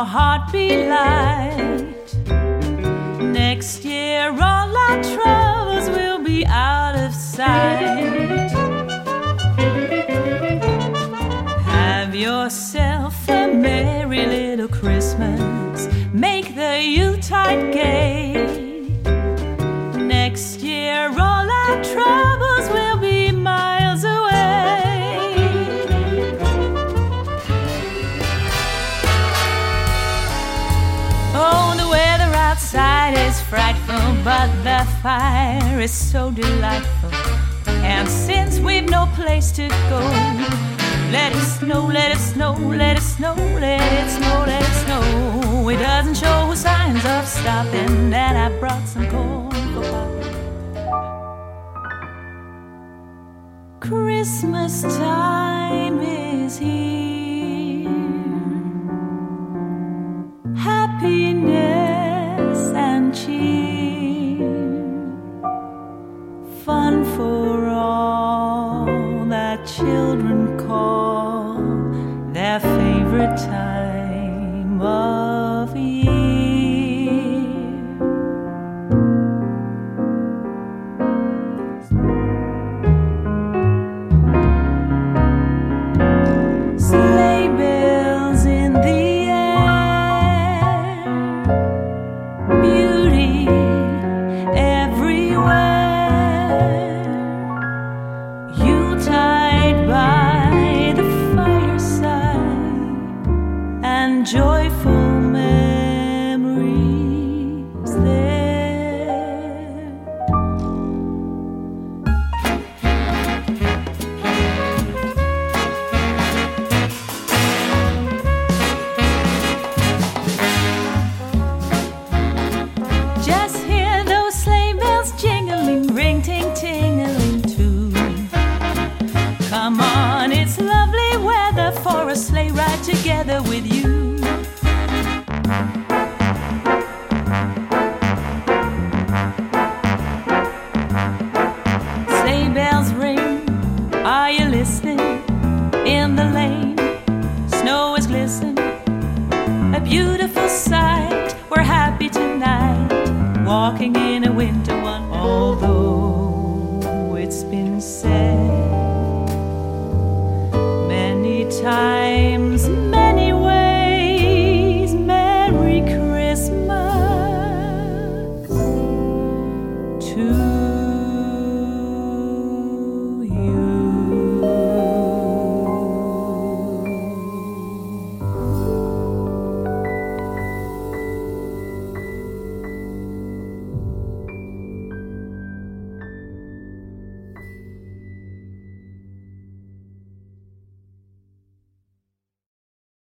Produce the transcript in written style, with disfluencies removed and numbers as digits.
your heart be light. Next year all our troubles will be out of sight. Have yourself a merry little Christmas. Make the Yuletide gay. Next year all our troubles will be miles away. Oh, the weather outside is frightful, but the fire is so delightful. And since we've no place to go, let it snow, let it snow, let it snow, let it snow, let it snow. It doesn't show signs of stopping, and I brought some corn for Papa. Christmas time is here. Happiness and cheer. Fun for all that children call their favorite time of year. Sleigh bells in the air, beauty everywhere. Yuletide by the fireside, and joyful memories there. Just hear those sleigh bells jingling, ring ting tingling too. Come on, it's lovely weather for a sleigh ride together with you. Sleigh bells ring, are you listening? In the lane, snow is glistening, a beautiful sight. We're happy tonight, walking in a winter one. Although it's been said many times